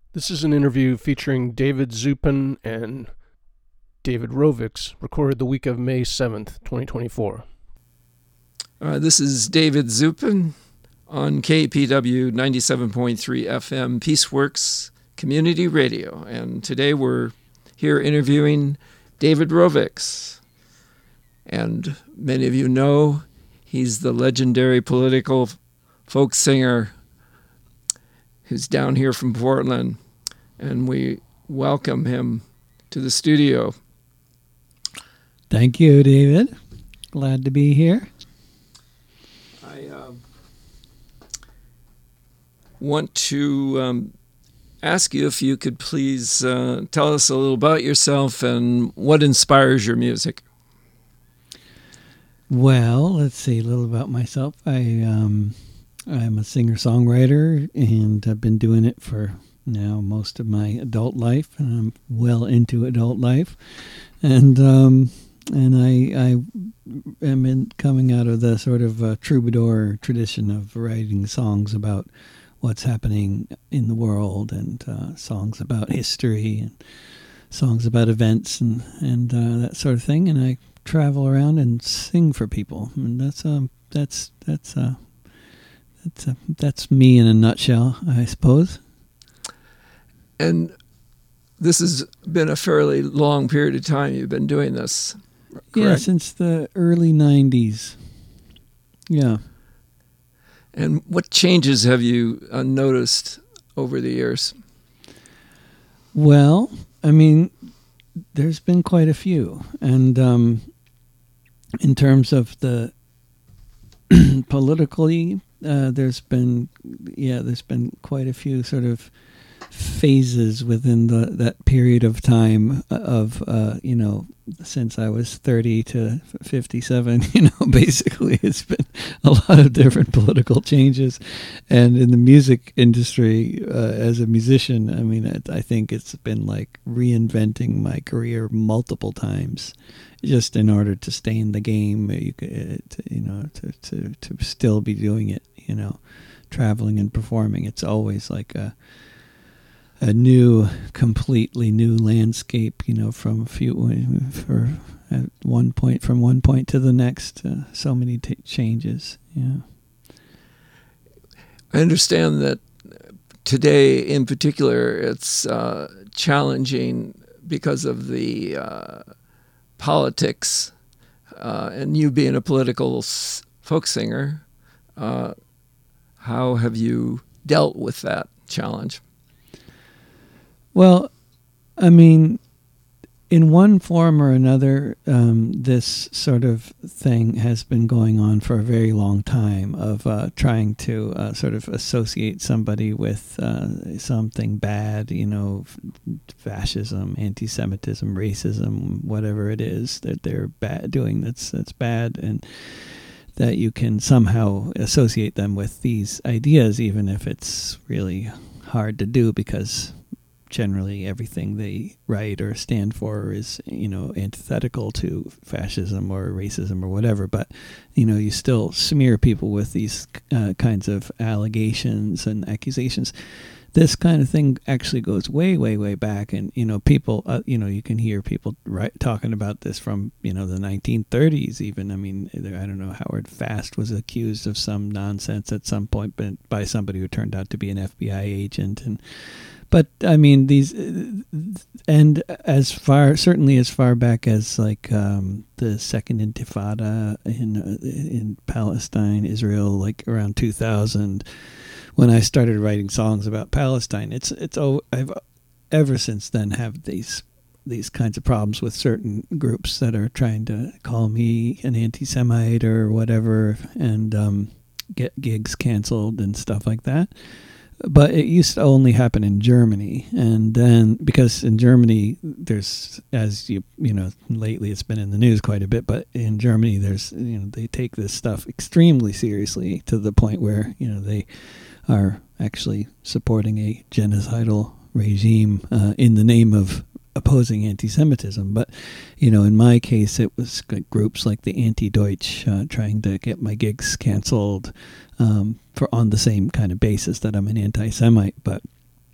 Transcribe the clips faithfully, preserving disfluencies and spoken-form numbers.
This is an interview featuring David Zupin and David Rovics, recorded the week of May seventh, twenty twenty-four. Uh, this is David Zupin on K P W ninety-seven point three F M Peaceworks Community Radio. And today we're here interviewing David Rovics. And many of you know he's the legendary political folk singer who's down here from Portland. And we welcome him to the studio. Thank you, David. Glad to be here. I uh, want to um, ask you if you could please uh, tell us a little about yourself and what inspires your music. Well, let's see a little about myself. I um, I'm a singer-songwriter, and I've been doing it for now most of my adult life, and I'm well into adult life, and um, and I I am in, coming out of the sort of uh, troubadour tradition of writing songs about what's happening in the world, and uh, songs about history, and songs about events, and and uh, that sort of thing. And I travel around and sing for people, and that's um that's that's uh that's uh, that's me in a nutshell, I suppose. And this has been a fairly long period of time you've been doing this, correct? Yeah, since the early nineties. Yeah. And what changes have you uh, noticed over the years? Well, I mean, there's been quite a few. And um, in terms of the politically, uh, there's been, yeah, there's been quite a few sort of phases within the that period of time of uh you know since I was thirty to fifty-seven. You know, basically it's been a lot of different political changes, and in the music industry, uh, as a musician, I mean, it, I think it's been like reinventing my career multiple times just in order to stay in the game. You could, you know, to to to still be doing it, you know, traveling and performing. It's always like a a new, completely new landscape, you know, from a few, for at one point, from one point to the next, uh, so many t- changes, yeah. I understand that today in particular it's uh, challenging because of the uh, politics, uh, and you being a political s- folk singer, uh, how have you dealt with that challenge? Well, I mean, in one form or another, um, this sort of thing has been going on for a very long time, of uh, trying to uh, sort of associate somebody with uh, something bad, you know, fascism, anti-Semitism, racism, whatever it is that they're bad doing that's that's bad, and that you can somehow associate them with these ideas, even if it's really hard to do, because generally everything they write or stand for is, you know, antithetical to fascism or racism or whatever. But, you know, you still smear people with these uh, kinds of allegations and accusations. This kind of thing actually goes way, way, way back. And, you know, people, uh, you know, you can hear people write, talking about this from, you know, the nineteen thirties even. I mean, I don't know, Howard Fast was accused of some nonsense at some point but by somebody who turned out to be an F B I agent. And But I mean, these, and as far, certainly as far back as like um, the Second Intifada in uh, in Palestine, Israel, like around two thousand, when I started writing songs about Palestine, it's it's oh, I've ever since then have these these kinds of problems with certain groups that are trying to call me an anti-Semite or whatever, and um, get gigs canceled and stuff like that. But it used to only happen in Germany, and then because in Germany there's, as you you know, lately it's been in the news quite a bit, but in Germany there's, you know, they take this stuff extremely seriously to the point where, you know, they are actually supporting a genocidal regime uh, in the name of opposing anti-Semitism. But, you know, in my case, it was groups like the Anti-Deutsch uh, trying to get my gigs canceled um, for on the same kind of basis that I'm an anti-Semite. But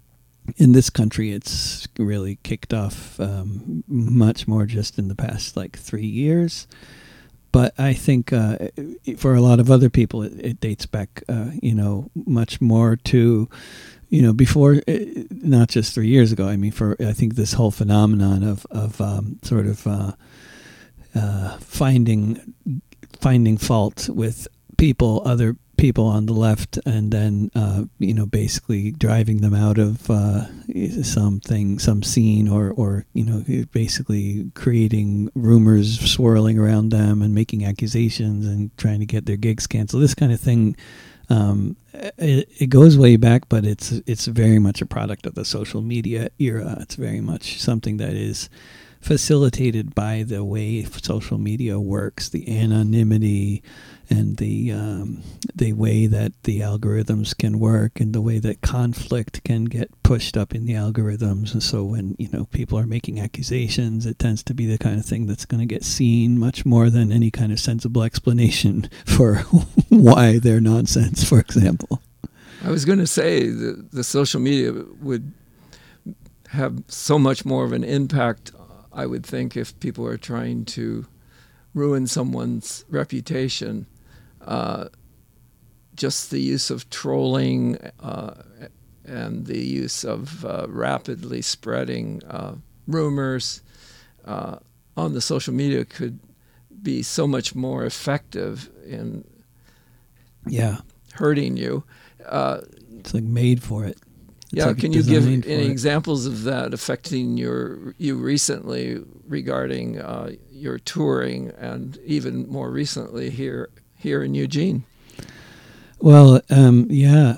in this country, it's really kicked off um, much more just in the past like three years. But I think uh, for a lot of other people, it, it dates back, uh, you know, much more to, you know, before, not just three years ago. I mean, for I think this whole phenomenon of of um, sort of uh, uh, finding finding fault with people, other people on the left, and then uh, you know, basically driving them out of uh, something, some scene, or or you know, basically creating rumors swirling around them and making accusations and trying to get their gigs canceled. This kind of thing, um, it, it goes way back, but it's it's very much a product of the social media era. It's very much something that is facilitated by the way social media works, the anonymity, and the um, the way that the algorithms can work, and the way that conflict can get pushed up in the algorithms. And so when, you know, people are making accusations, it tends to be the kind of thing that's going to get seen much more than any kind of sensible explanation for why they're nonsense, for example. I was going to say that the social media would have so much more of an impact, I would think, if people are trying to ruin someone's reputation. Uh, just the use of trolling uh, and the use of uh, rapidly spreading uh, rumors uh, on the social media could be so much more effective in yeah hurting you. Uh, it's like made for it. It's yeah, like can you give any it. examples of that affecting your you recently regarding uh, your touring, and even more recently here here in Eugene? Well, um, yeah,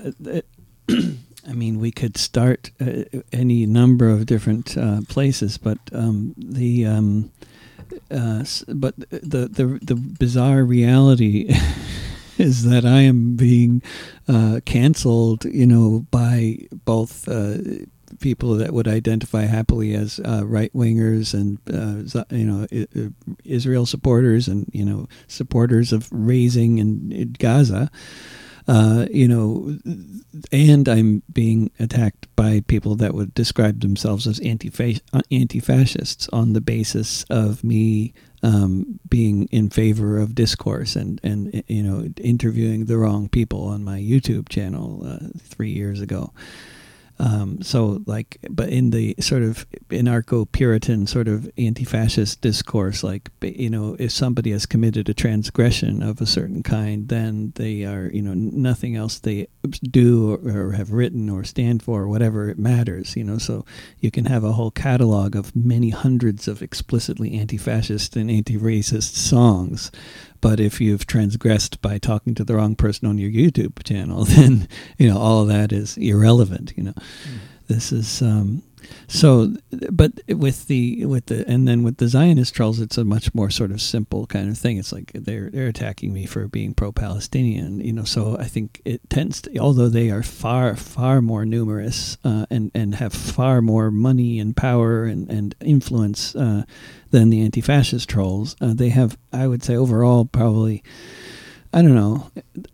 I mean, we could start uh, any number of different uh, places, but um, the um, uh, but the the the bizarre reality is that I am being uh, canceled, you know, by both uh, people that would identify happily as uh, right-wingers and, uh, you know, I- Israel supporters and, you know, supporters of raising in, in Gaza. Uh, you know, and I'm being attacked by people that would describe themselves as anti anti-fascists on the basis of me um, being in favor of discourse and, and, you know, interviewing the wrong people on my YouTube channel uh, three years ago. Um, so, like, but in the sort of anarcho-Puritan sort of anti-fascist discourse, like, you know, if somebody has committed a transgression of a certain kind, then they are, you know, nothing else they do or, or have written or stand for or whatever it matters, you know. So you can have a whole catalog of many hundreds of explicitly anti-fascist and anti-racist songs. But if you've transgressed by talking to the wrong person on your YouTube channel, then, you know, all of that is irrelevant, you know. Mm. This is, um, so, but with the, with the, and then with the Zionist trolls, it's a much more sort of simple kind of thing. It's like they're, they're attacking me for being pro-Palestinian, you know, so I think it tends to, although they are far, far more numerous uh, and, and have far more money and power and, and influence uh, than the anti-fascist trolls, uh, they have, I would say overall, probably, I don't know,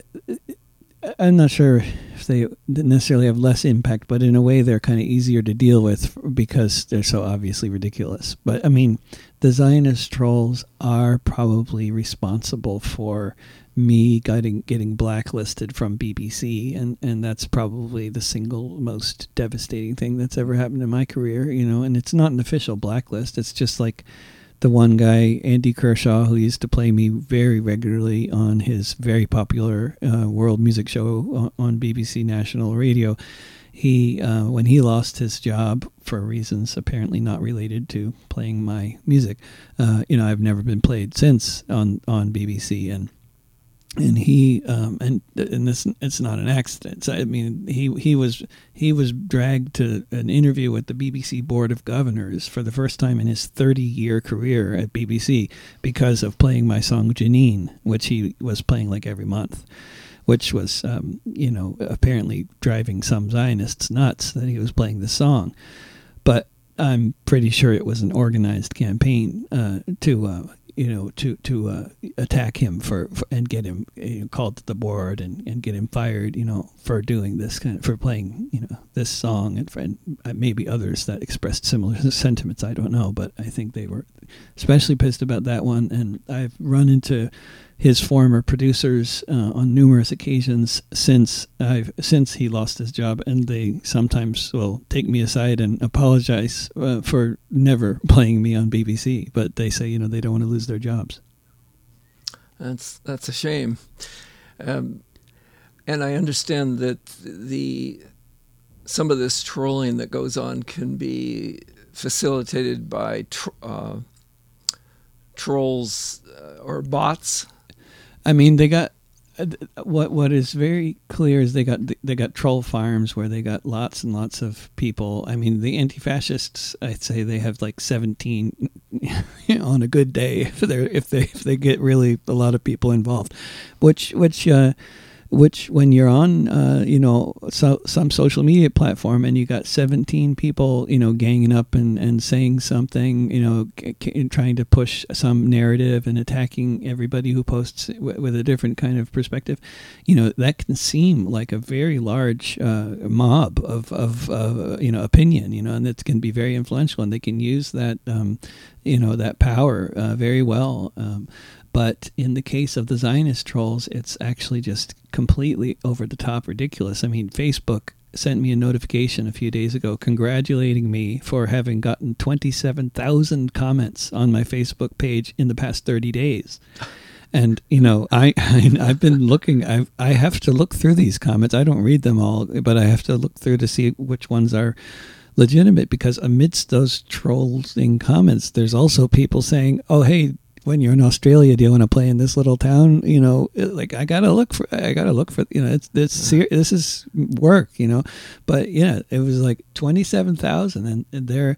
I'm not sure if they necessarily have less impact, but in a way they're kind of easier to deal with because they're so obviously ridiculous. But I mean, the Zionist trolls are probably responsible for me getting getting blacklisted from B B C, and, and that's probably the single most devastating thing that's ever happened in my career, you know, and it's not an official blacklist. It's just like the one guy, Andy Kershaw, who used to play me very regularly on his very popular uh, world music show on B B C National Radio. He, uh, when he lost his job for reasons apparently not related to playing my music, uh, you know, I've never been played since on, on B B C, and and he um, and and this it's not an accident. So, I mean, he he was he was dragged to an interview with the B B C Board of Governors for the first time in his thirty-year career at B B C because of playing my song Janine, which he was playing like every month, which was um, you know, apparently driving some Zionists nuts that he was playing the song, but I'm pretty sure it was an organized campaign uh, to uh, you know, to to uh, attack him for, for and get him you know, called to the board and, and get him fired, you know, for doing this kind of for playing, you know, this song and, for, and maybe others that expressed similar sentiments. I don't know, but I think they were especially pissed about that one. And I've run into his former producers uh, on numerous occasions since I've since he lost his job, and they sometimes will take me aside and apologize uh, for never playing me on B B C. But they say, you know, they don't want to lose their jobs. That's that's a shame, um, and I understand that the some of this trolling that goes on can be facilitated by tr- uh, trolls uh, or bots. I mean, they got what. What is very clear is they got they got troll farms where they got lots and lots of people. I mean, the anti-fascists, I'd say they have like seventeen you know, on a good day if they if they if they get really a lot of people involved, which which. Uh, Which, when you're on, uh, you know, so, some social media platform and you got seventeen people, you know, ganging up and, and saying something, you know, c- c- trying to push some narrative and attacking everybody who posts w- with a different kind of perspective, you know, that can seem like a very large uh, mob of, of uh, you know, opinion, you know, and it can be very influential, and they can use that, um, you know, that power uh, very well. Um, But in the case of the Zionist trolls, it's actually just completely over-the-top ridiculous. I mean, Facebook sent me a notification a few days ago congratulating me for having gotten twenty-seven thousand comments on my Facebook page in the past thirty days. And, you know, I, I, I've been looking, I've, I have to look through these comments. I don't read them all, but I have to look through to see which ones are legitimate, because amidst those trolling comments, there's also people saying, oh, hey, when you're in Australia, do you want to play in this little town? You know, like I gotta look for, I gotta look for, you know, it's this, this is work, you know. But yeah, it was like twenty-seven thousand, and, and they're,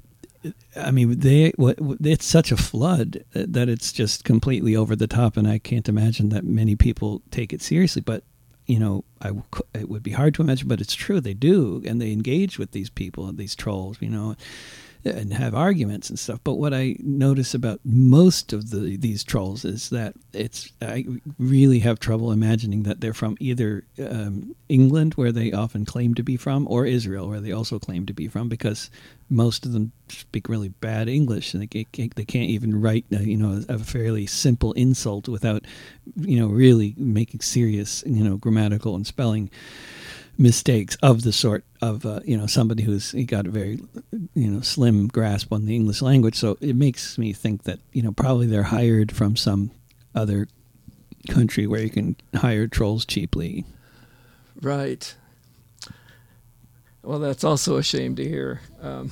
I mean, they, it's such a flood that it's just completely over the top, and I can't imagine that many people take it seriously. But you know, I it would be hard to imagine, but it's true, they do, and they engage with these people, these trolls, you know, and have arguments and stuff. But what I notice about most of the these trolls is that it's I really have trouble imagining that they're from either um, England, where they often claim to be from, or Israel, where they also claim to be from, because most of them speak really bad English, and they can't, they can't even write uh, you know a fairly simple insult without you know really making serious you know grammatical and spelling mistakes of the sort of uh, you know somebody who's got a very you know slim grasp on the English language. So it makes me think that you know probably they're hired from some other country where you can hire trolls cheaply. Right. Well, that's also a shame to hear. Um,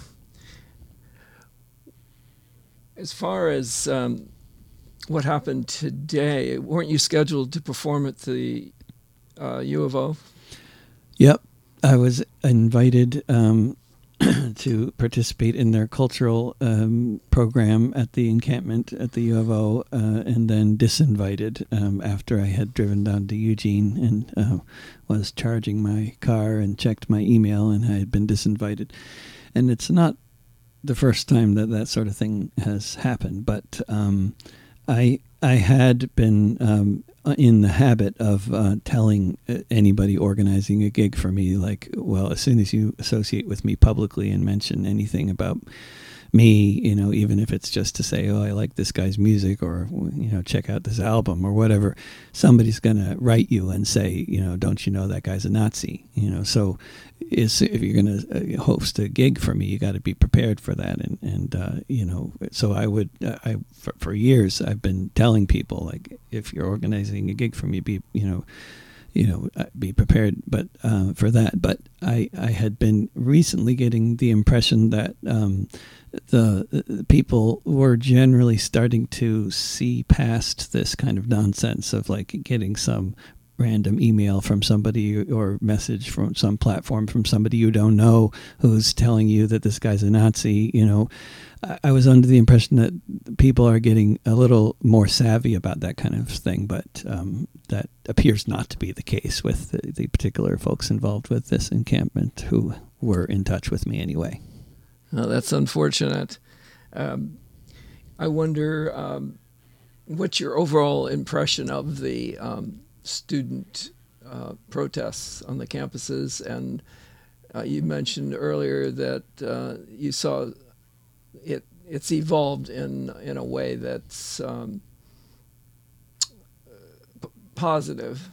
as far as um, what happened today, weren't you scheduled to perform at the uh, U of O? Yep, I was invited um, to participate in their cultural um, program at the encampment at the U of O, uh, and then disinvited um, after I had driven down to Eugene and uh, was charging my car and checked my email, and I had been disinvited. And it's not the first time that that sort of thing has happened, but um, I I had been um, in the habit of uh, telling anybody organizing a gig for me, like, well, as soon as you associate with me publicly and mention anything about me, you know, even if it's just to say, oh, I like this guy's music, or, you know, check out this album or whatever, somebody's going to write you and say, you know, don't you know that guy's a Nazi? You know, so is, if you're going to host a gig for me, you got to be prepared for that. And, and uh, you know, so I would, uh, I for, for years, I've been telling people, like, if you're organizing a gig for me, be, you know, you know, be prepared, but uh, for that. But I, I had been recently getting the impression that um, the, the people were generally starting to see past this kind of nonsense of like getting some random email from somebody or message from some platform from somebody you don't know who's telling you that this guy's a Nazi. You know, I was under the impression that people are getting a little more savvy about that kind of thing, but um, that appears not to be the case with the, the particular folks involved with this encampment who were in touch with me anyway. Oh, that's unfortunate. Um, I wonder, um, what's your overall impression of the um, student uh, protests on the campuses? And uh, you mentioned earlier that uh, you saw it. It's evolved in in a way that's um, p- positive.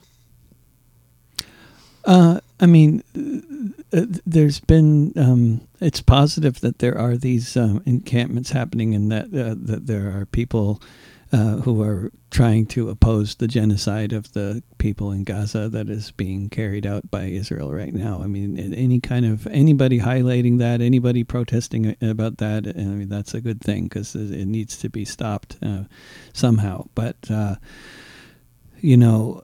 Uh, I mean, uh, there's been, um, it's positive that there are these um, encampments happening, and that uh, that there are people uh, who are trying to oppose the genocide of the people in Gaza that is being carried out by Israel right now. I mean, any kind of, anybody highlighting that, anybody protesting about that, I mean, that's a good thing, because it needs to be stopped uh, somehow. But, uh, you know,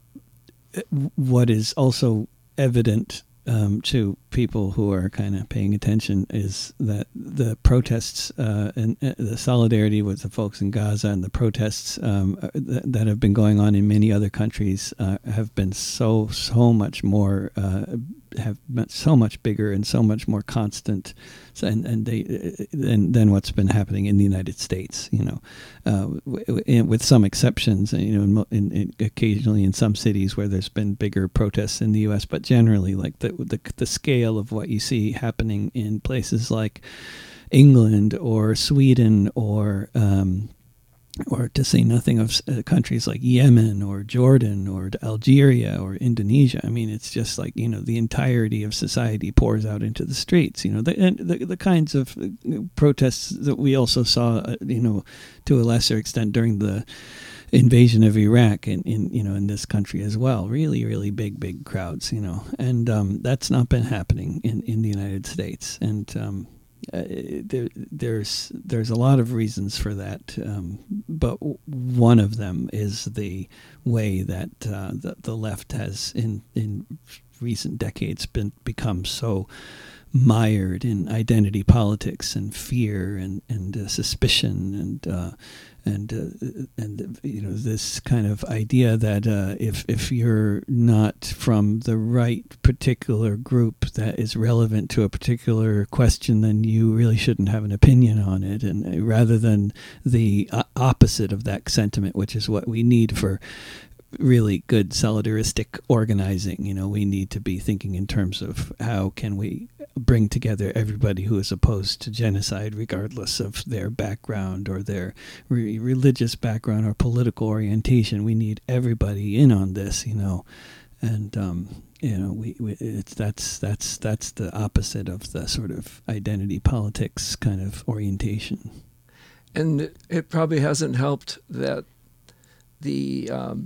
what is also evident um, to people who are kind of paying attention is that the protests uh, and uh, the solidarity with the folks in Gaza and the protests um, th- that have been going on in many other countries uh, have been so, so much more, uh, have been so much bigger and so much more constant and, and they, than, than what's been happening in the United States, you know, uh, w- with some exceptions, you know, in, in, occasionally in some cities where there's been bigger protests in the U S, but generally, like the, the, the scale of what you see happening in places like England or Sweden or um, or to say nothing of uh, countries like Yemen or Jordan or Algeria or Indonesia. I mean, it's just like, you know, the entirety of society pours out into the streets, you know, the, and the, the kinds of protests that we also saw, uh, you know, to a lesser extent during the invasion of Iraq in, in, you know, in this country as well. Really, really big, big crowds, you know, and um, that's not been happening in, in the United States. And, um, Uh, there, there's there's a lot of reasons for that, um, but one of them is the way that uh, the, the left has in in recent decades been become so mired in identity politics and fear and and uh, suspicion and uh, and uh, and you know, this kind of idea that uh, if if you're not from the right particular group that is relevant to a particular question, then you really shouldn't have an opinion on it, and uh, rather than the uh, opposite of that sentiment, which is what we need for really good solidaristic organizing. You know, we need to be thinking in terms of how can we bring together everybody who is opposed to genocide, regardless of their background or their re- religious background or political orientation. We need everybody in on this, you know, and um, you know, we, we it's that's that's that's the opposite of the sort of identity politics kind of orientation. And it probably hasn't helped that the um,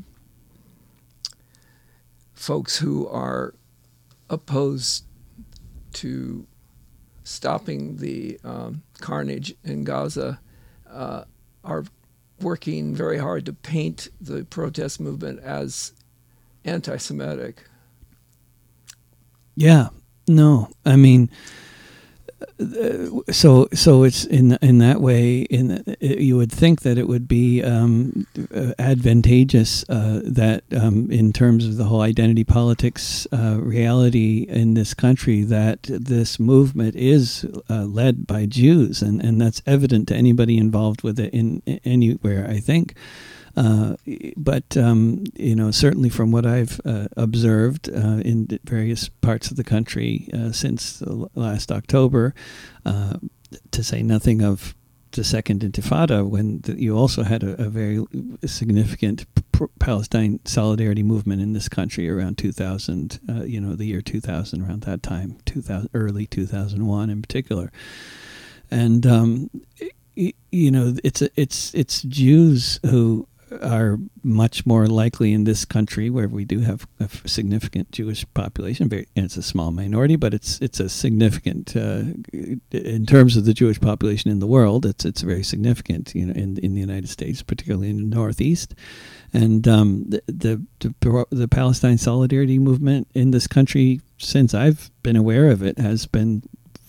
folks who are opposed to stopping the um, carnage in Gaza uh, are working very hard to paint the protest movement as anti-Semitic. Yeah, no, I mean, so so it's in in that way. In you would think that it would be um, advantageous uh, that um, in terms of the whole identity politics uh, reality in this country, that this movement is uh, led by Jews, and, and that's evident to anybody involved with it in, in anywhere, I think. Uh, but, um, you know, certainly from what I've uh, observed uh, in various parts of the country uh, since last October, uh, to say nothing of the Second Intifada, when the, you also had a, a very significant p- Palestine solidarity movement in this country around two thousand, uh, you know, the year two thousand, around that time, two thousand, early two thousand one in particular. And, um, you know, it's it's it's Jews who are much more likely in this country, where we do have a significant Jewish population. Very, and it's a small minority, but it's it's a significant uh, in terms of the Jewish population in the world. It's it's very significant, you know, in in the United States, particularly in the Northeast. And um, the, the the the Palestine solidarity movement in this country, since I've been aware of it, has been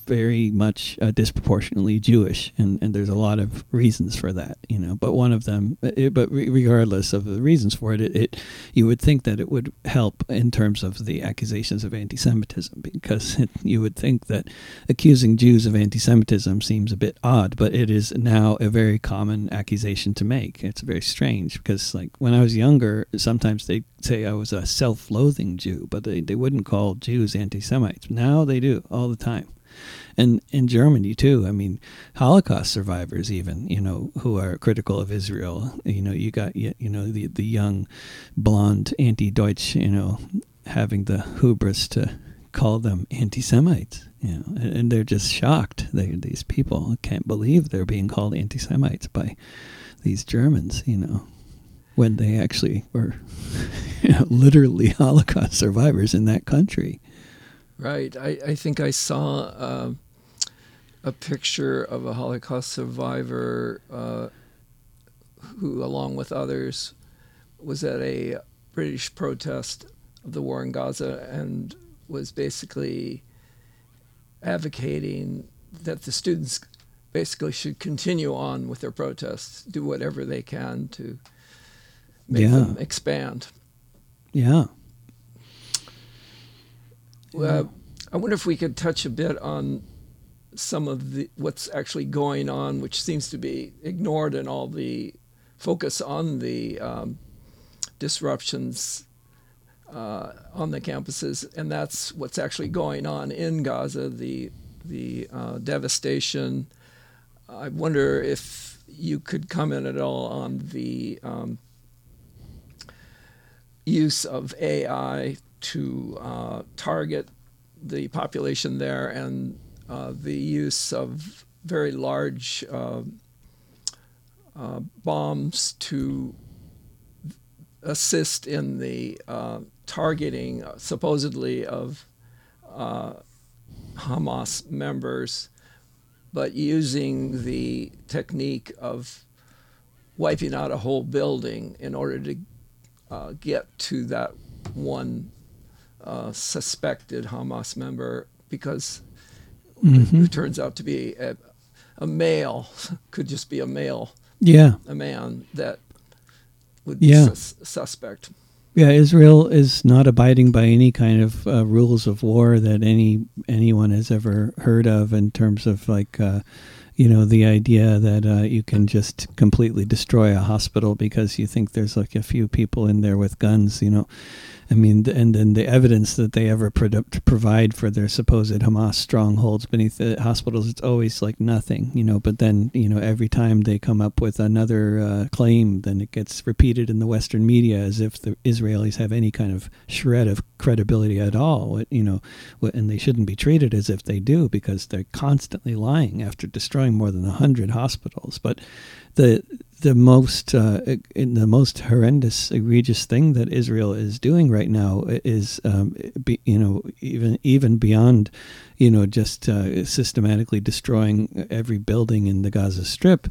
very much uh, disproportionately Jewish, and, and there's a lot of reasons for that, you know. But one of them, it, but re- regardless of the reasons for it, it, it, you would think that it would help in terms of the accusations of anti-Semitism, because it, you would think that accusing Jews of anti-Semitism seems a bit odd, but it is now a very common accusation to make. It's very strange, because like when I was younger, sometimes they'd say I was a self-loathing Jew, but they, they wouldn't call Jews anti-Semites. Now they do all the time. And in Germany too, I mean, Holocaust survivors even, you know, who are critical of Israel, you know, you got, you know, the, the young blonde anti-Deutsch, you know, having the hubris to call them anti-Semites, you know, and, and they're just shocked. They, these people can't believe they're being called anti-Semites by these Germans, you know, when they actually were you know, literally Holocaust survivors in that country. Right. I, I think I saw uh, a picture of a Holocaust survivor uh, who, along with others, was at a British protest of the war in Gaza and was basically advocating that the students basically should continue on with their protests, do whatever they can to make yeah. them expand. Yeah. Uh, I wonder if we could touch a bit on some of the what's actually going on, which seems to be ignored in all the focus on the um, disruptions uh, on the campuses, and that's what's actually going on in Gaza, the the uh, devastation. I wonder if you could comment at all on the um, use of A I to uh, target the population there, and uh, the use of very large uh, uh, bombs to assist in the uh, targeting, uh, supposedly, of uh, Hamas members, but using the technique of wiping out a whole building in order to uh, get to that one Uh, suspected Hamas member, because mm-hmm. it turns out to be a, a male, could just be a male, yeah, a man that would yeah. be sus- suspect. Yeah, Israel is not abiding by any kind of uh, rules of war that any anyone has ever heard of, in terms of like, uh, you know, the idea that uh, you can just completely destroy a hospital because you think there's like a few people in there with guns, you know. I mean, and then the evidence that they ever pro- provide for their supposed Hamas strongholds beneath the hospitals, it's always like nothing, you know. But then, you know, every time they come up with another uh, claim, then it gets repeated in the Western media as if the Israelis have any kind of shred of credibility at all, you know, and they shouldn't be treated as if they do, because they're constantly lying after destroying more than a hundred hospitals. But the the most uh, in the most horrendous, egregious thing that Israel is doing right now is, um, be, you know, even even beyond, you know, just uh, systematically destroying every building in the Gaza Strip,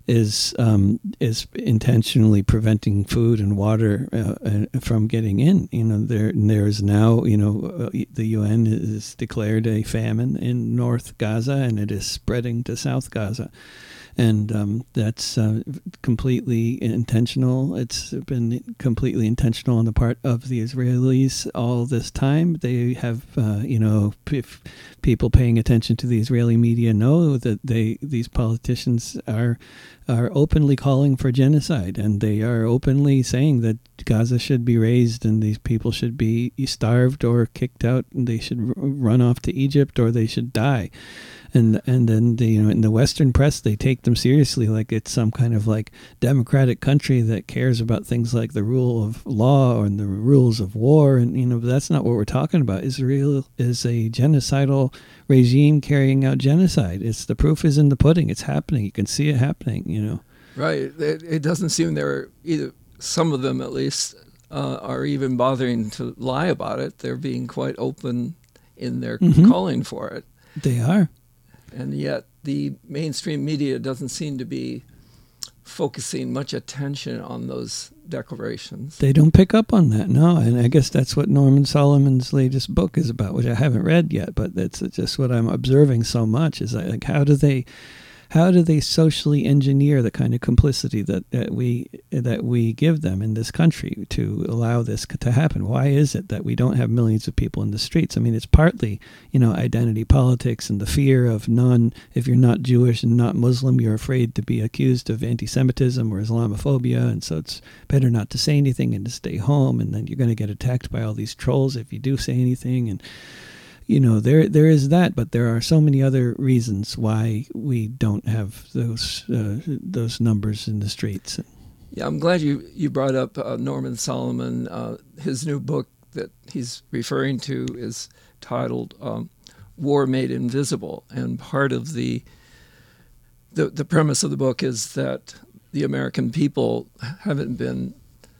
is um, is intentionally preventing food and water uh, from getting in. You know, there there is now, you know, uh, the U N has declared a famine in North Gaza, and it is spreading to South Gaza. And um, that's uh, completely intentional. It's been completely intentional on the part of the Israelis all this time. They have, uh, you know, if people paying attention to the Israeli media know that they these politicians are are openly calling for genocide, and they are openly saying that Gaza should be razed and these people should be starved or kicked out, and they should r- run off to Egypt or they should die. And and then the, you know, in the Western press, they take them seriously, like it's some kind of like democratic country that cares about things like the rule of law or the rules of war. And, you know, that's not what we're talking about. Israel is a genocidal regime carrying out genocide. It's the proof is in the pudding. It's happening. You can see it happening, you know. Right. It, it doesn't seem they're either, some of them at least, uh, are even bothering to lie about it. They're being quite open in their mm-hmm. calling for it. They are. And yet the mainstream media doesn't seem to be focusing much attention on those declarations. They don't pick up on that, no. And I guess that's what Norman Solomon's latest book is about, which I haven't read yet, but that's just what I'm observing so much is like, how do they, how do they socially engineer the kind of complicity that, that we that we give them in this country to allow this to happen? Why is it that we don't have millions of people in the streets? I mean, it's partly, you know, identity politics and the fear of non, if you're not Jewish and not Muslim, you're afraid to be accused of anti-Semitism or Islamophobia, and so it's better not to say anything and to stay home, and then you're going to get attacked by all these trolls if you do say anything. And you know, there there is that, but there are so many other reasons why we don't have those uh, those numbers in the streets. Yeah, I'm glad you, you brought up uh, Norman Solomon. Uh, his new book that he's referring to is titled um, War Made Invisible, and part of the, the the premise of the book is that the American people haven't been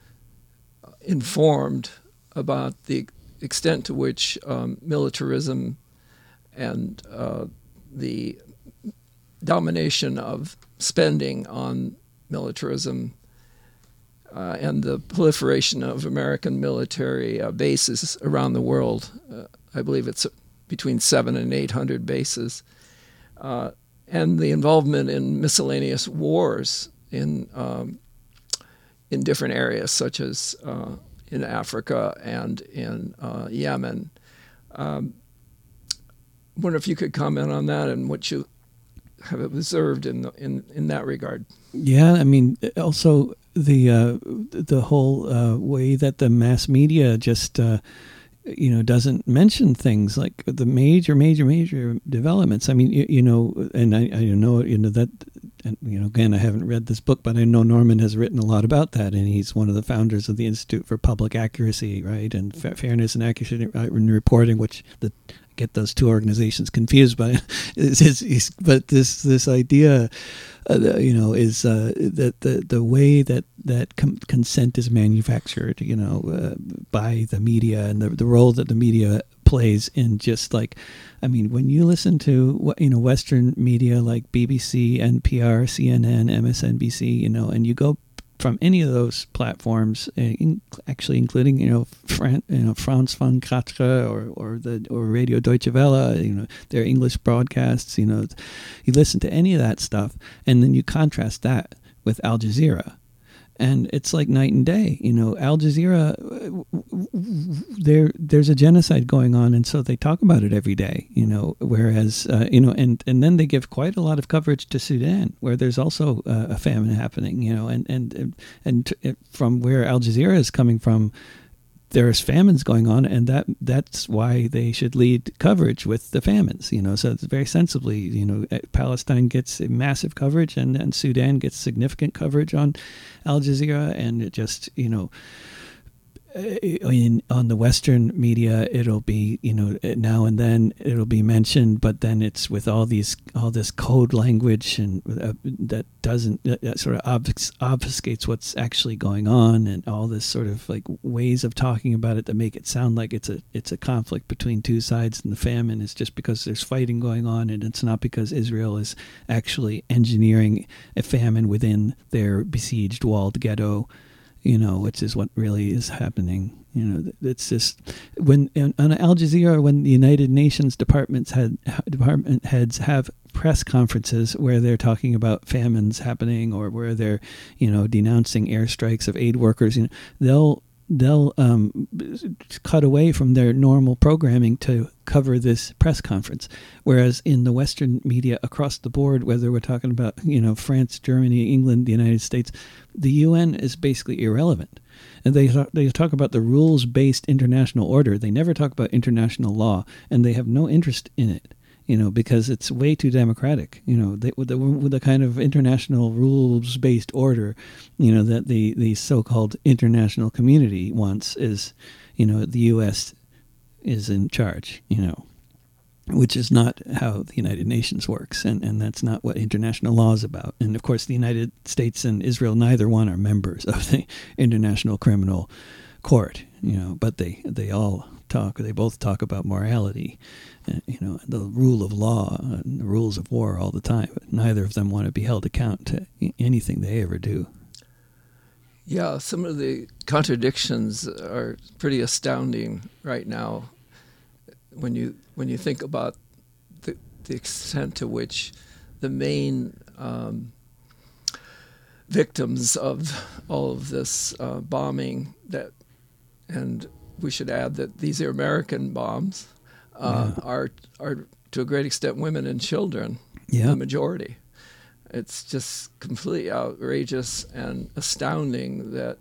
informed about the extent to which um, militarism and uh, the domination of spending on militarism uh, and the proliferation of American military uh, bases around the world. Uh, I believe it's between seven and eight hundred bases, uh, and the involvement in miscellaneous wars in um, in different areas, such as uh, in Africa and in uh, Yemen. Um, I wonder if you could comment on that and what you have observed in the, in in that regard. Yeah, I mean, also the uh, the whole uh, way that the mass media just uh, you know doesn't mention things like the major, major, major developments. I mean, you, you know, and I, I know you know that. And, you know, again, I haven't read this book, but I know Norman has written a lot about that, and he's one of the founders of the Institute for Public Accuracy, right, and Fa- Fairness and Accuracy in Reporting, which the, I get those two organizations confused, but it's, it's, it's, but this this idea, uh, you know, is uh, that the the way that that com- consent is manufactured, you know, uh, by the media and the the role that the media plays in just like, I mean, when you listen to, you know, Western media like B B C, N P R, C N N, M S N B C, you know, and you go from any of those platforms, in, actually including, you know, Fran, you know, France twenty-four or or the or Radio Deutsche Welle, you know, their English broadcasts, you know, you listen to any of that stuff, and then you contrast that with Al Jazeera. And it's like night and day, you know. Al Jazeera, there there's a genocide going on, and so they talk about it every day, you know. Whereas, uh, you know, and, and then they give quite a lot of coverage to Sudan, where there's also uh, a famine happening, you know. And and and from where Al Jazeera is coming from, there's famines going on, and that that's why they should lead coverage with the famines, you know. So it's very sensibly, you know, Palestine gets massive coverage, and, and Sudan gets significant coverage on Al Jazeera, and it just, you know, in, on the Western media, it'll be, you know, now and then it'll be mentioned, but then it's with all these, all this code language and uh, that doesn't, that sort of obfus- obfuscates what's actually going on, and all this sort of like ways of talking about it that make it sound like it's a, it's a conflict between two sides, and the famine is just because there's fighting going on, and it's not because Israel is actually engineering a famine within their besieged walled ghetto, you know, which is what really is happening. You know, it's just when on Al Jazeera, when the United Nations departments had department heads have press conferences where they're talking about famines happening, or where they're, you know, denouncing airstrikes of aid workers, you know, they'll they'll um, cut away from their normal programming to cover this press conference. Whereas in the Western media across the board, whether we're talking about, you know, France, Germany, England, the United States, the U N is basically irrelevant. And they talk, they talk about the rules-based international order. They never talk about international law, and they have no interest in it, you know, because it's way too democratic. You know, they, with, the, with the kind of international rules-based order, you know, that the, the so-called international community wants is, you know, the U S is in charge, you know, which is not how the United Nations works, and, and that's not what international law is about. And, of course, the United States and Israel, neither one are members of the International Criminal court, you know, but they, they all talk, they both talk about morality, uh, you know, the rule of law and the rules of war all the time. But neither of them want to be held account to anything they ever do. Yeah, some of the contradictions are pretty astounding right now when you when you think about the, the extent to which the main um, victims of all of this uh, bombing, that, and we should add that these are American bombs, uh, yeah. are are to a great extent women and children, yeah. the majority. It's just completely outrageous and astounding that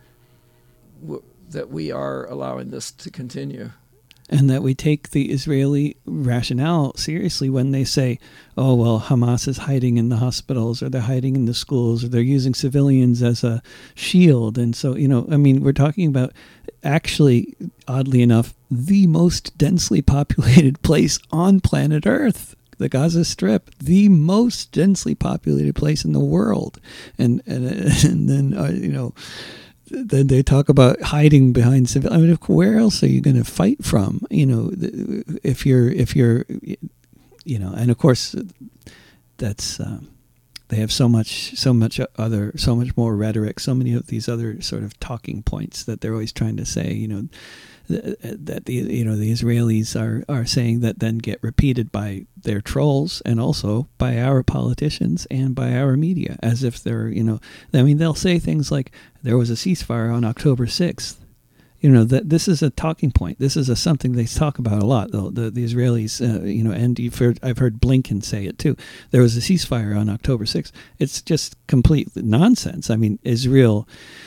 w- that we are allowing this to continue. And that we take the Israeli rationale seriously when they say, oh, well, Hamas is hiding in the hospitals, or they're hiding in the schools, or they're using civilians as a shield. And so, you know, I mean, we're talking about actually, oddly enough, the most densely populated place on planet Earth. The Gaza Strip, the most densely populated place in the world, and and, and then uh, you know, then they talk about hiding behind civil. I mean, where else are you going to fight from? You know, if you're if you're, you know, and of course, that's um, they have so much so much other so much more rhetoric, so many of these other sort of talking points that they're always trying to say. You know, that the you know the Israelis are, are saying that then get repeated by their trolls and also by our politicians and by our media, as if they're, you know, I mean, they'll say things like there was a ceasefire on October sixth. You know, that this is a talking point. This is a something they talk about a lot. The the, the Israelis, uh, you know, and you've heard, I've heard Blinken say it too. There was a ceasefire on October sixth. It's just complete nonsense. I mean, Israel,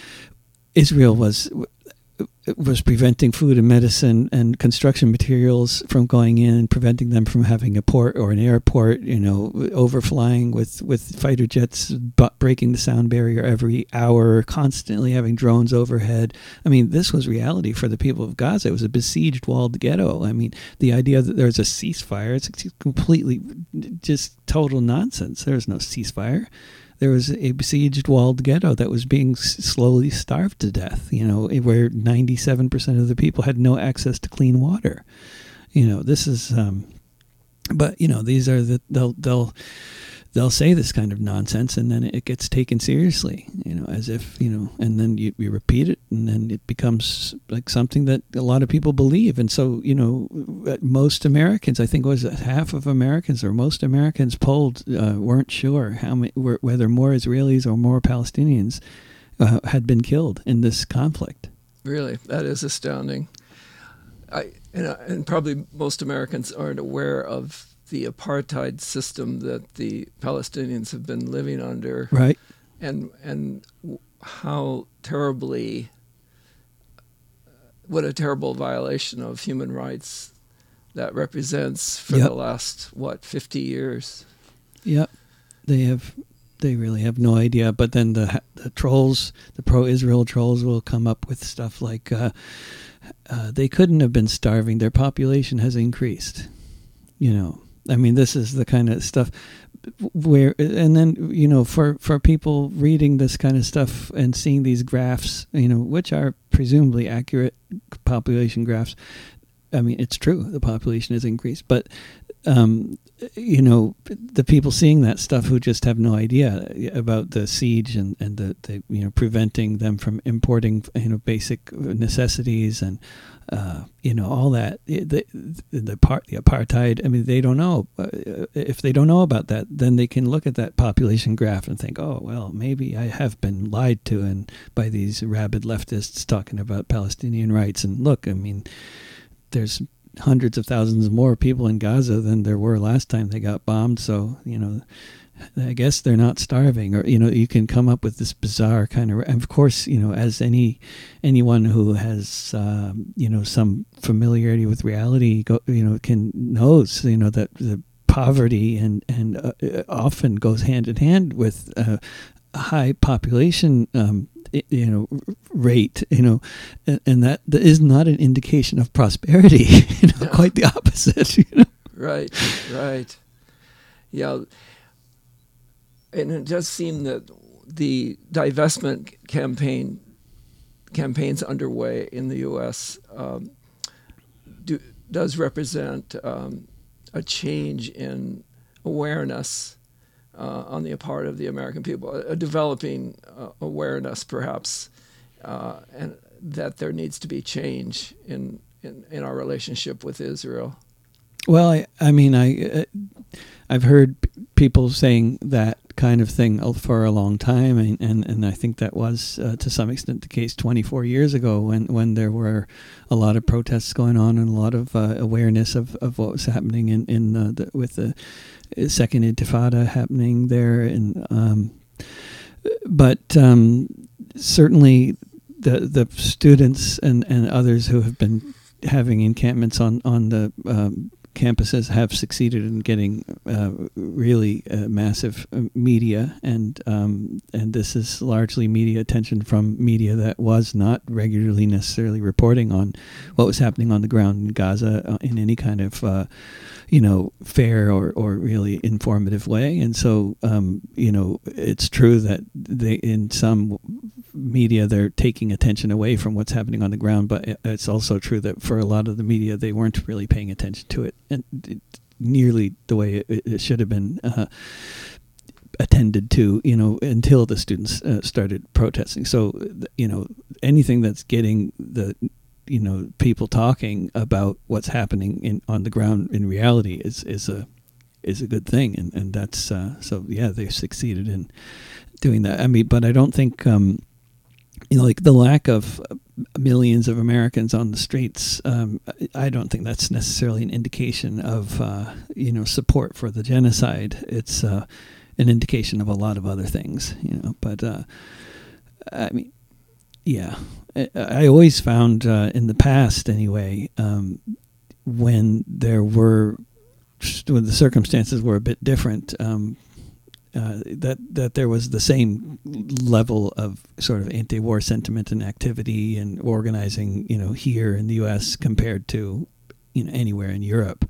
Israel was. was preventing food and medicine and construction materials from going in, preventing them from having a port or an airport, you know, overflying with, with fighter jets, but breaking the sound barrier every hour, constantly having drones overhead. I mean, this was reality for the people of Gaza. It was a besieged walled ghetto. I mean, the idea that there's a ceasefire, it's completely just total nonsense. There's no ceasefire. There was a besieged walled ghetto that was being slowly starved to death, you know, where ninety-seven percent of the people had no access to clean water. You know, this is, um, but, you know, these are the, they'll, they'll, they'll say this kind of nonsense, and then it gets taken seriously, you know, as if, you know, and then you, you repeat it, and then it becomes like something that a lot of people believe. And so, you know, most Americans, I think, was it half of Americans or most Americans polled uh, weren't sure how many, whether more Israelis or more Palestinians uh, had been killed in this conflict. Really, that is astounding. I and, and probably most Americans aren't aware of the apartheid system that the Palestinians have been living under, right? And and how terribly, what a terrible violation of human rights that represents for yep. the last what fifty years. Yep, they have. They really have no idea. But then the the trolls, the pro-Israel trolls, will come up with stuff like, uh, uh, they couldn't have been starving. Their population has increased. You know. I mean, this is the kind of stuff where, and then, you know, for, for people reading this kind of stuff and seeing these graphs, you know, which are presumably accurate population graphs. I mean, it's true, the population has increased, but, um, you know, the people seeing that stuff who just have no idea about the siege and, and the, the, you know, preventing them from importing, you know, basic necessities and, uh, you know, all that, the, the part, the apartheid, I mean, they don't know. Uh, if they don't know about that, then they can look at that population graph and think, oh, well, maybe I have been lied to and by these rabid leftists talking about Palestinian rights. And look, I mean, there's hundreds of thousands more people in Gaza than there were last time they got bombed. So, you know, I guess they're not starving, or, you know, you can come up with this bizarre kind of, and of course, you know, as any, anyone who has, um, you know, some familiarity with reality, go, you know, can knows, you know, that the poverty and, and uh, often goes hand in hand with uh, a high population, um, you know, rate, you know, and, and that, that is not an indication of prosperity, you know, no. Quite the opposite, you know. Right, right. Yeah. And it does seem that the divestment campaign campaigns underway in the U S um, do, does represent um, a change in awareness uh, on the part of the American people, a, a developing uh, awareness perhaps, uh, and that there needs to be change in, in, in our relationship with Israel. Well, I, I mean, I, uh, I've heard p- people saying that kind of thing for a long time, and, and, and I think that was uh, to some extent the case twenty-four years ago when, when there were a lot of protests going on and a lot of uh, awareness of, of what was happening in, in uh, the, with the Second Intifada happening there. And um, but um, certainly the the students and, and others who have been having encampments on, on the um, campuses have succeeded in getting uh, really uh, massive media, and um, and this is largely media attention from media that was not regularly necessarily reporting on what was happening on the ground in Gaza uh, in any kind of uh, you know fair or, or really informative way. And so um, you know it's true that they in some media they're taking attention away from what's happening on the ground, but it's also true that for a lot of the media they weren't really paying attention to it and it, nearly the way it, it should have been uh, attended to, you know, until the students uh, started protesting. So, you know, anything that's getting the, you know, people talking about what's happening in on the ground in reality is is a is a good thing, and and that's uh, so yeah, they've succeeded in doing that. I mean, but I don't think. Um, You know, like the lack of millions of Americans on the streets, um, I don't think that's necessarily an indication of, uh, you know, support for the genocide. It's uh, an indication of a lot of other things, you know. But, uh, I mean, yeah. I, I always found uh, in the past, anyway, um, when there were, when the circumstances were a bit different, um, Uh, that that there was the same level of sort of anti-war sentiment and activity and organizing, you know, here in the U S compared to, you know, anywhere in Europe.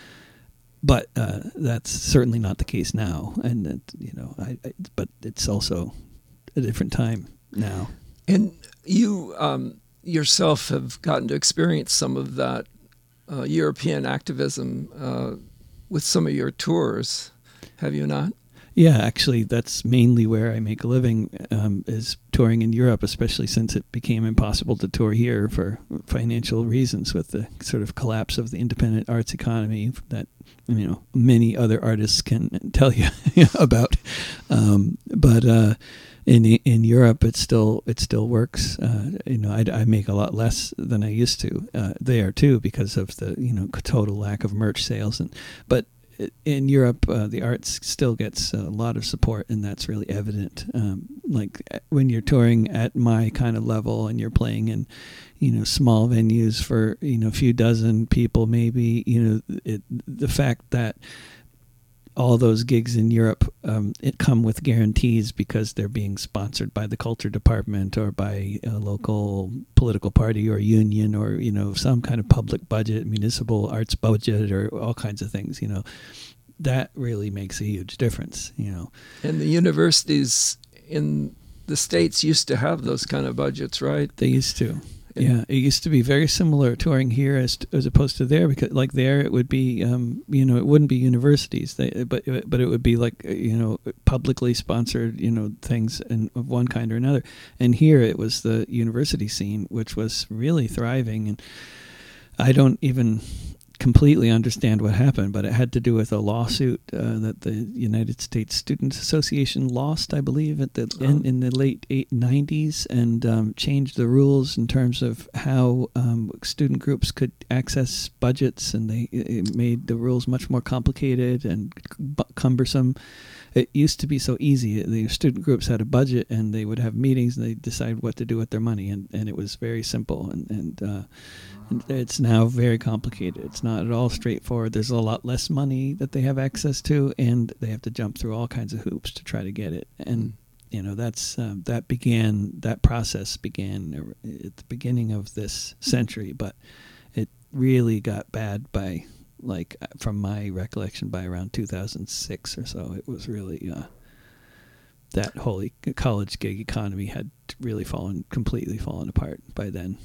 But uh, that's certainly not the case now, and that, you know, I, I, but it's also a different time now. And you um, yourself have gotten to experience some of that uh, European activism uh, with some of your tours, have you not? Yeah, actually, that's mainly where I make a living, um, is touring in Europe, especially since it became impossible to tour here for financial reasons with the sort of collapse of the independent arts economy that, you know, many other artists can tell you about. Um, but uh, in in Europe, it still it still works. Uh, you know, I, I make a lot less than I used to uh, there too because of the, you know, total lack of merch sales, and but. In Europe, uh, the arts still gets a lot of support, and that's really evident. Um, like when you're touring at my kind of level, and you're playing in, you know, small venues for, you know, a few dozen people, maybe, you know, it, the fact that all those gigs in Europe um, it come with guarantees because they're being sponsored by the culture department or by a local political party or union or, you know, some kind of public budget, municipal arts budget or all kinds of things, you know, that really makes a huge difference, you know. And the universities in the States used to have those kind of budgets, right? They used to. Yeah, it used to be very similar touring here as as opposed to there, because like there it would be, um, you know, it wouldn't be universities, they, but but it would be like, you know, publicly sponsored, you know, things in, of one kind or another. And here it was the university scene, which was really thriving. And I don't even completely understand what happened, but it had to do with a lawsuit uh, that the United States Students Association lost, I believe, at the oh. in, in the late eight nineties, and um, changed the rules in terms of how um, student groups could access budgets, and they it made the rules much more complicated and cumbersome. It used to be so easy. The student groups had a budget, and they would have meetings, and they'd decide what to do with their money, and, and it was very simple. And, and, uh, and it's now very complicated. It's not at all straightforward. There's a lot less money that they have access to, and they have to jump through all kinds of hoops to try to get it. And you know, that's uh, that began. That process began at the beginning of this century, but it really got bad by. Like from my recollection, by around two thousand six or so, it was really, uh, that whole e- college gig economy had really fallen, completely fallen apart by then.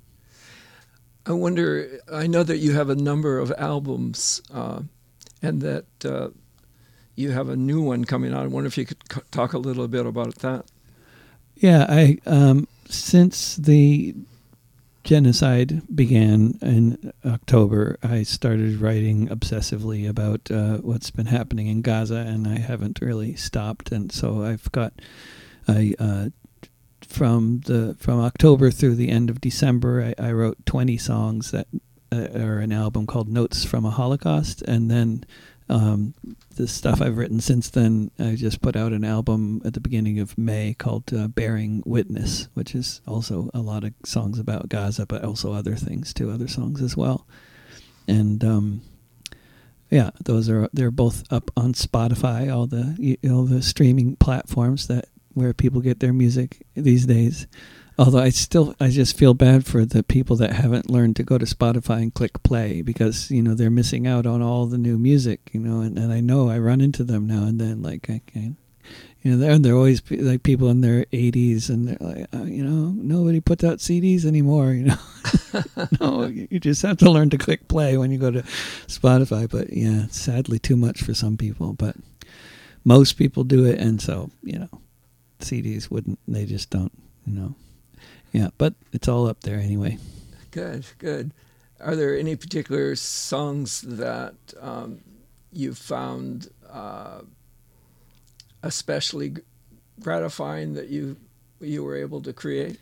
I wonder, I know that you have a number of albums uh, and that uh, you have a new one coming out. I wonder if you could c- talk a little bit about that. Yeah, I um, since the genocide began in October, I started writing obsessively about uh, what's been happening in Gaza, and I haven't really stopped. And so I've got, I uh, from the from October through the end of December, I, I wrote twenty songs that uh, are an album called Notes from a Holocaust, and then um, the stuff I've written since then, I just put out an album at the beginning of May called uh, Bearing Witness, which is also a lot of songs about Gaza, but also other things too, other songs as well. And um, yeah, those are they're both up on Spotify, all the all the streaming platforms that where people get their music these days. Although I still, I just feel bad for the people that haven't learned to go to Spotify and click play, because, you know, they're missing out on all the new music, you know, and, and I know I run into them now and then, like, I can, you know, they're, they're always like people in their eighties and they're like, oh, you know, nobody puts out C Ds anymore, you know. No, you just have to learn to click play when you go to Spotify. But yeah, it's sadly too much for some people, but most people do it. And so, you know, C Ds wouldn't, they just don't, you know. Yeah, but it's all up there anyway. Good, good. Are there any particular songs that um, you found uh, especially gratifying that you you were able to create?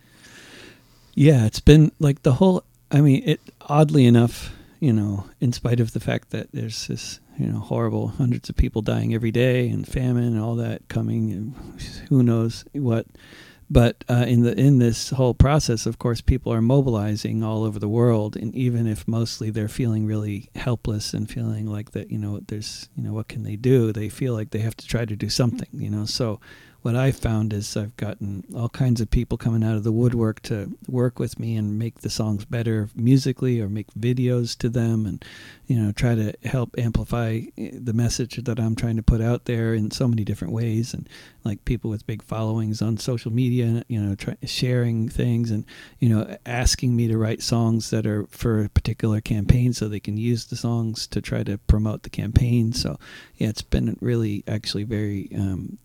Yeah, it's been like the whole, I mean, it oddly enough, you know, in spite of the fact that there's this, you know, horrible hundreds of people dying every day and famine and all that coming and who knows what. But uh, in the in this whole process, of course, people are mobilizing all over the world, and even if mostly they're feeling really helpless and feeling like that, you know, there's, you know, what can they do? They feel like they have to try to do something, you know. So what I found is I've gotten all kinds of people coming out of the woodwork to work with me and make the songs better musically, or make videos to them, and, you know, try to help amplify the message that I'm trying to put out there in so many different ways. And like people with big followings on social media, you know, try, sharing things, and, you know, asking me to write songs that are for a particular campaign so they can use the songs to try to promote the campaign. So yeah, it's been really actually very um,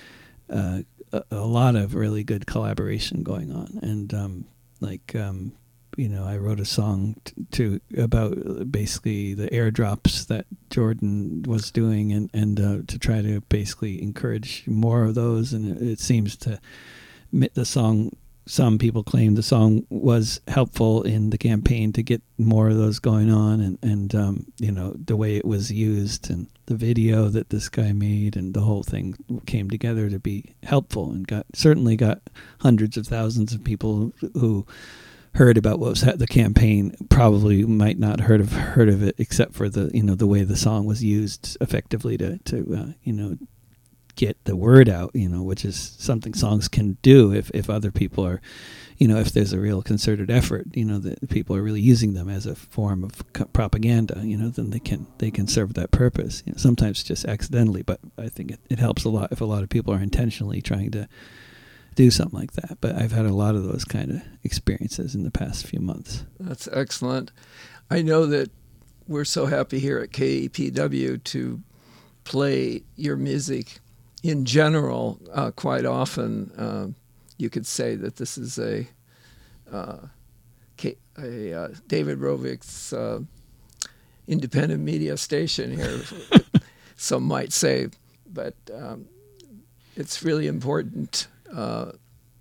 uh, a, a lot of really good collaboration going on. And um, like um, you know, I wrote a song t- to about basically the airdrops that Jordan was doing, and and uh, to try to basically encourage more of those. And it, it seems to the song. Some people claim the song was helpful in the campaign to get more of those going on, and and um, you know, the way it was used and the video that this guy made and the whole thing came together to be helpful, and got certainly got hundreds of thousands of people who heard about what was the campaign probably might not heard of heard of it except for the, you know, the way the song was used effectively to to uh, you know, get the word out, you know, which is something songs can do if, if other people are, you know, if there's a real concerted effort, you know, that people are really using them as a form of propaganda, you know, then they can they can serve that purpose. You know, sometimes just accidentally, but I think it, it helps a lot if a lot of people are intentionally trying to do something like that. But I've had a lot of those kind of experiences in the past few months. That's excellent. I know that we're so happy here at K E P W to play your music in general. Uh, quite often, uh, you could say that this is a uh, K- a uh, David Rovich's uh, independent media station here, some might say, but um, it's really important uh,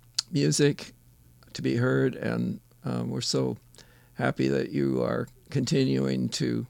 music to be heard, and um, we're so happy that you are continuing to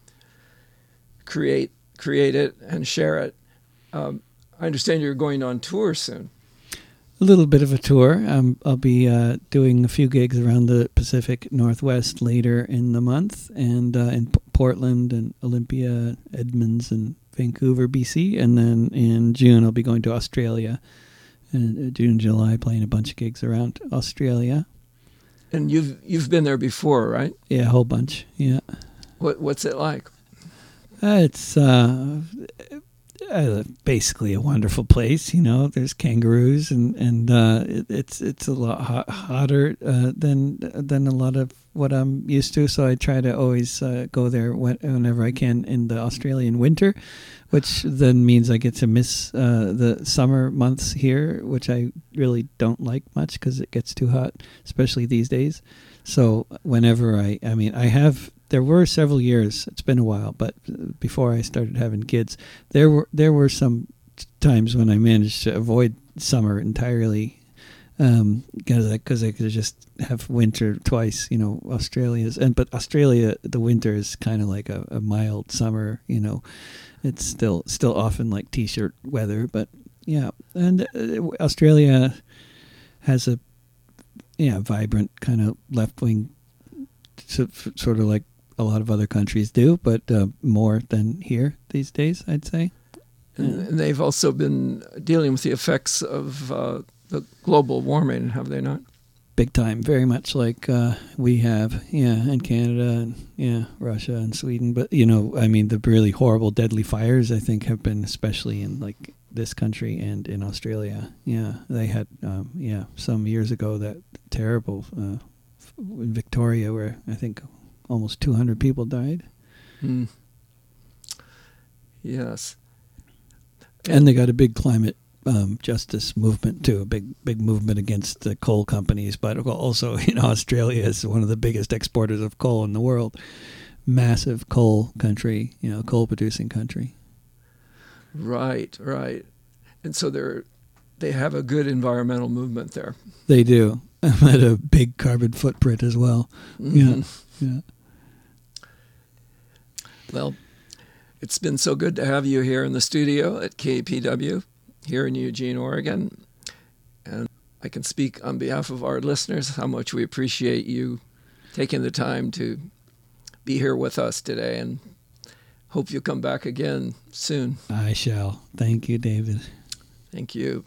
create create it and share it. Um, I understand you're going on tour soon. A little bit of a tour. Um, I'll be uh, doing a few gigs around the Pacific Northwest later in the month, and uh, in P- Portland and Olympia, Edmonds, and Vancouver, B C. And then in June, I'll be going to Australia. And uh, June, July, playing a bunch of gigs around Australia. And you've you've been there before, right? Yeah, a whole bunch. Yeah. What what's it like? Uh, it's uh, uh, basically a wonderful place. You know, there's kangaroos, and and uh, it, it's it's a lot hot, hotter uh, than than a lot of what I'm used to. So I try to always uh, go there when, whenever I can in the Australian winter, which then means I get to miss uh, the summer months here, which I really don't like much because it gets too hot, especially these days. So whenever I, I mean, I have. There were several years. It's been a while, but before I started having kids, there were there were some times when I managed to avoid summer entirely, um, because I, cause I could just have winter twice. You know, Australia's and but Australia, the winter is kind of like a, a mild summer. You know, it's still still often like t-shirt weather, but yeah. And uh, Australia has a yeah vibrant kind of left wing, so, sort of like a lot of other countries do, but uh, more than here these days, I'd say. And, and they've also been dealing with the effects of uh, the global warming, have they not? Big time, very much like uh, we have, yeah, and Canada, and yeah, Russia and Sweden. But, you know, I mean, the really horrible, deadly fires, I think, have been especially in, like, this country and in Australia. Yeah, they had, um, yeah, some years ago that terrible uh, in Victoria where I think almost two hundred people died. Mm. Yes. And, and they got a big climate um, justice movement, too, a big big movement against the coal companies. But also, you know, Australia is one of the biggest exporters of coal in the world. Massive coal country, you know, coal-producing country. Right, right. And so they're, they have a good environmental movement there. They do. At a big carbon footprint as well. Mm-hmm. Yeah, yeah. Well, it's been so good to have you here in the studio at K P W here in Eugene, Oregon. And I can speak on behalf of our listeners how much we appreciate you taking the time to be here with us today, and hope you'll come back again soon. I shall. Thank you, David. Thank you.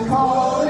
call